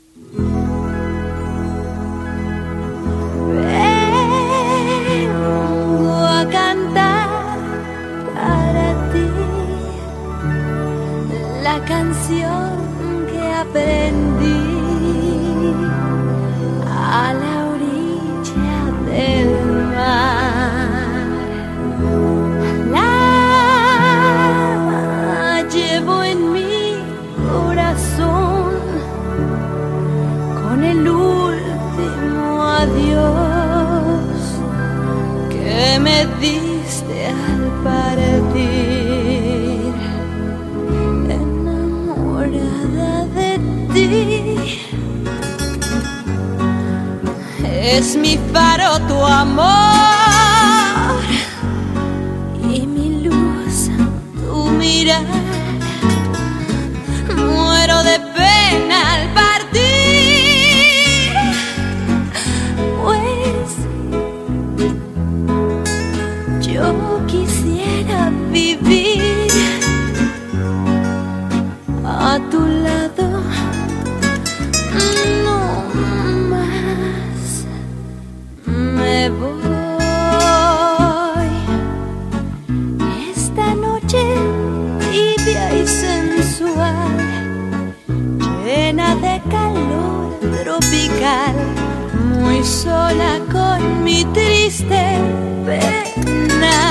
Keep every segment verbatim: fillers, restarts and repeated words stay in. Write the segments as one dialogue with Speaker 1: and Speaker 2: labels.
Speaker 1: Vengo a cantar para ti la canción que aprendí a la orilla del mar. La llevo en mi corazón con el último adiós que me diste al partir. Enamorada de ti, es mi faro tu amor y mi luz tu mirar. Muero de pena al partir, pues yo quisiera vivir a tu lado. No más me voy. Esta noche tibia y sensual, llena de calor tropical, muy sola con mi triste pena.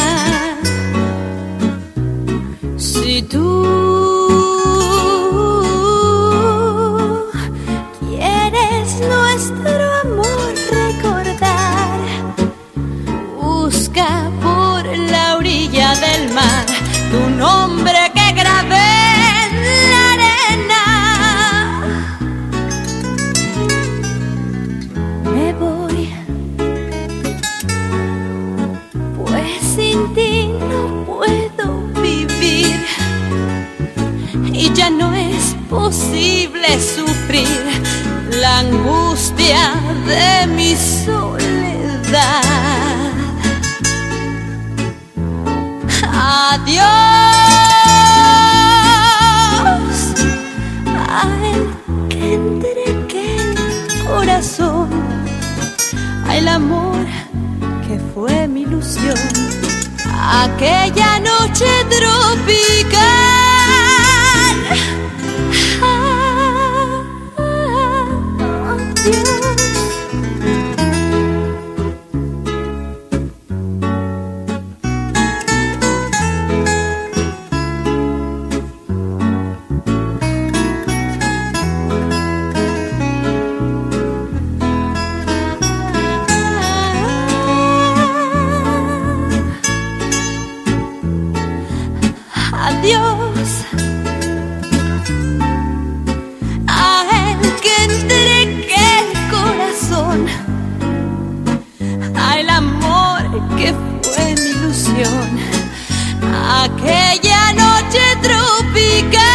Speaker 1: Si tú quieres nuestro amor recordar, busca por la orilla del mar tu nombre que grabé en la arena. Me voy, pues sin ti no puedo vivir y ya no es posible sufrir la angustia de mi soledad. Adiós a el que entregué el corazón, al amor que fue mi ilusión, aquella noche tropical. Adiós. Adiós a el que entregué el corazón, al amor que fue mi ilusión, aquella noche tropical.